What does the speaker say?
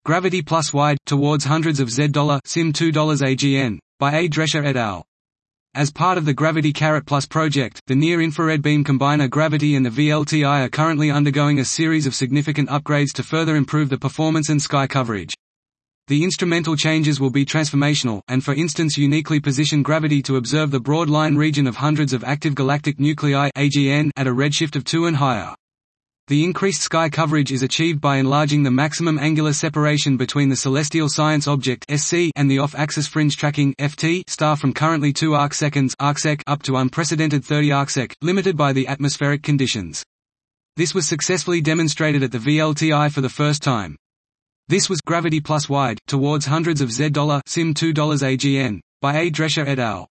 Gravity plus wide, towards hundreds of Z$, sim $2 AGN, by A. Drescher et al. As part of the Gravity Plus project, the Near-Infrared Beam Combiner Gravity and the VLTI are currently undergoing a series of significant upgrades to further improve the performance and sky coverage. The instrumental changes will be transformational, and for instance uniquely position Gravity to observe the broad line region of hundreds of active galactic nuclei AGN at a redshift of 2 and higher. The increased sky coverage is achieved by enlarging the maximum angular separation between the celestial science object (SC) and the off-axis fringe tracking (FT) star from currently 2 arcseconds (arcsec) up to unprecedented 30 arcsec, limited by the atmospheric conditions. This was successfully demonstrated at the VLTI for the first time. This was Gravity plus wide, towards hundreds of Z$, sim $2 AGN, by A. Drescher et al.